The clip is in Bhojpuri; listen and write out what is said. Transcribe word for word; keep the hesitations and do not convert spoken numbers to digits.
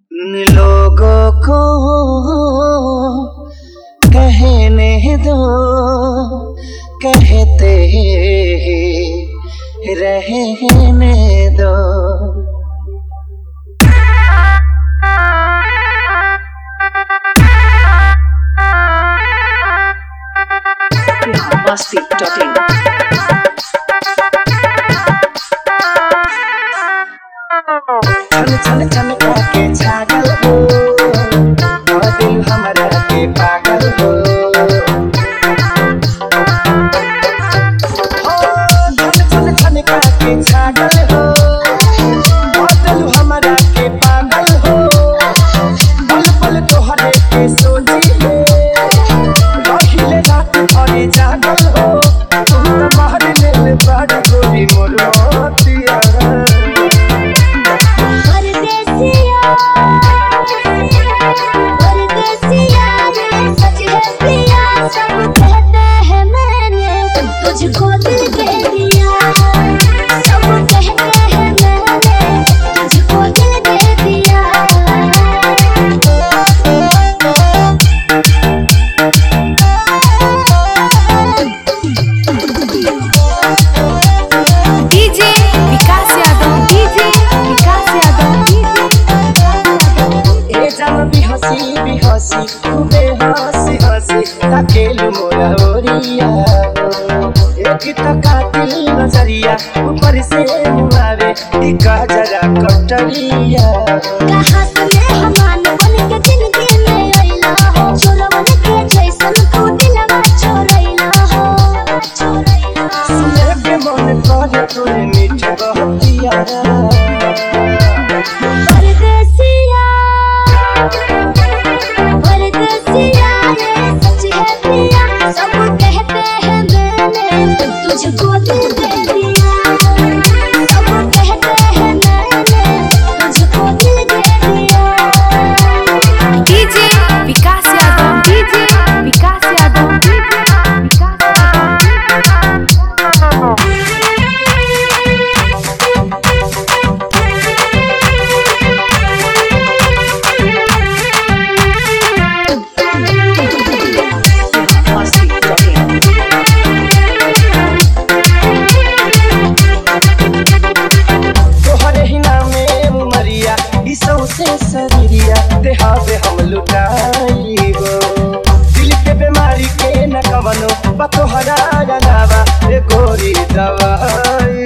लोगों को कहने दो, कहते रहने दो। Masti dot in. छन छन छन के छागल हो, और दिल हमारा के पागल हो। छन छन के छागल हो, और दिल हमारा के पागल हो। पल पल तोहरे के सोची ले, रखिले रात भरे जागल हो। तुम तो मार ले बड़ गोरी मोर मोतिया। तुझको दिल दे दिया, सब कहते हैं मैंने तुझको दिल दे दिया। DJ Vikas Yadav, DJ Vikas Yadav, DJ ए जान भी हंसी भी हंसी खूबे हंसी हंसी ताकेलु मोरा ओरिया। एक तो कातिल नजरिया ऊपर से मुआवे दिखा जरा कटरिया। कहाँ से मेहमान बन के जिंदगी में आइला हो, चोरवन के जैसन तू दिलवा चोरैला हो। सुने के मन करे तोरे मीठे बहतिया। परदेसिया परदेसिया रे सच है पिया, सब कहते हैं मैंने तुझको दिल दे दिया। सब कहते हैं मैंने तुझको दिल दे दिया। DJ Vikas Yadav, DJ Vikas Yadav, DJ Vikas Masti dot in. तोहरे ही नामे उमरिया ई सौसे सरिया देहावे हम लुटाई हो। दिल के बीमारी के न कवनो बा तोहरा जनावा ए गोरी दवाई